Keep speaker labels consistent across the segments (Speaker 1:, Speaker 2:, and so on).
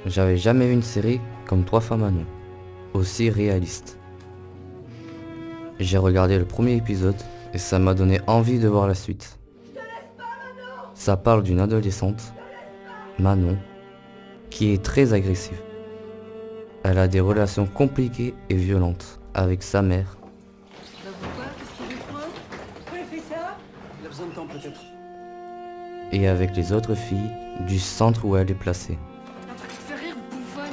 Speaker 1: J'avais jamais vu une série comme Trois femmes Manon, aussi réaliste. J'ai regardé le premier épisode et ça m'a donné envie de voir la suite. Ça parle d'une adolescente, Manon, qui est très agressive. Elle a des relations compliquées et violentes avec sa mère
Speaker 2: Pourquoi? Qu'est-ce qu'il lui prend? Pourquoi il fait ça? Il a besoin de temps peut-être.
Speaker 1: et avec les autres filles du centre où elle est placée.
Speaker 2: Un truc qui te fait rire, bouffonne.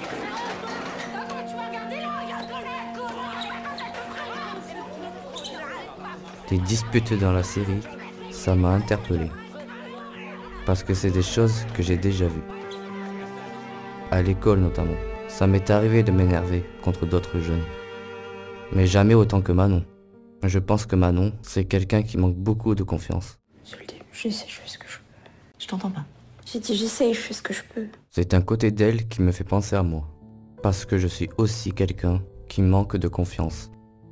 Speaker 1: Les disputes dans la série, ça m'a interpellé. Parce que c'est des choses que j'ai déjà vues. À l'école notamment, ça m'est arrivé de m'énerver contre d'autres jeunes. Mais jamais autant que Manon. Je pense que Manon, c'est quelqu'un qui manque beaucoup de confiance.
Speaker 3: Je le dis, j'essaie, je fais ce que je peux.
Speaker 4: Je t'entends pas.
Speaker 3: J'ai dit j'essaie, je fais ce que je peux.
Speaker 1: C'est un côté d'elle qui me fait penser à moi. Parce que je suis aussi quelqu'un qui manque de confiance.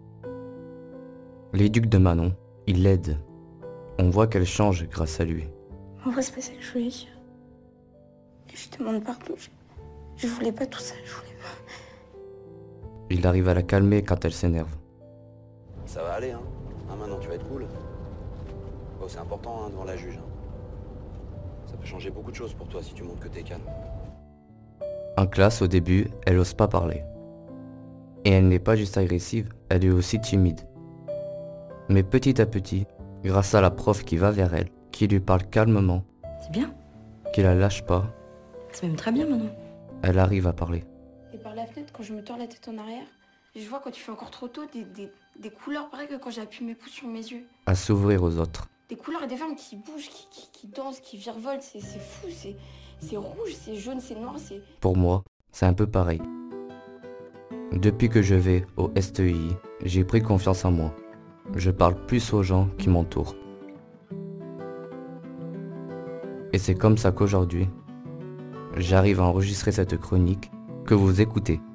Speaker 1: L'éduc de Manon, il l'aide. On voit qu'elle change grâce à lui.
Speaker 3: En vrai, c'est pas ça que je voulais dire. Je demande pardon. Je voulais pas tout ça, je voulais pas.
Speaker 1: Il arrive à la calmer quand elle s'énerve.
Speaker 5: Ça va aller, hein. Maintenant, tu vas être cool. Oh, c'est important, hein, devant la juge. Hein. Ça peut changer beaucoup de choses pour toi si tu montres que t'es calme.
Speaker 1: En classe, au début, elle ose pas parler. Et elle n'est pas juste agressive, elle est aussi timide. Mais petit à petit, grâce à la prof qui va vers elle, qui lui parle calmement,
Speaker 4: C'est bien.
Speaker 1: qui la lâche pas,
Speaker 4: C'est même très bien maintenant.
Speaker 1: elle arrive à parler.
Speaker 3: Et par la fenêtre, quand je me tords la tête en arrière, je vois quand tu fais encore trop tôt des couleurs pareilles que quand j'appuie mes pouces sur mes yeux.
Speaker 1: À s'ouvrir aux autres.
Speaker 3: Des couleurs et des formes qui bougent, qui dansent, qui virevoltent. C'est fou, c'est rouge, c'est jaune, c'est noir, c'est...
Speaker 1: Pour moi, c'est un peu pareil. Depuis que je vais au STI, j'ai pris confiance en moi. Je parle plus aux gens qui m'entourent. Et c'est comme ça qu'aujourd'hui, j'arrive à enregistrer cette chronique que vous écoutez.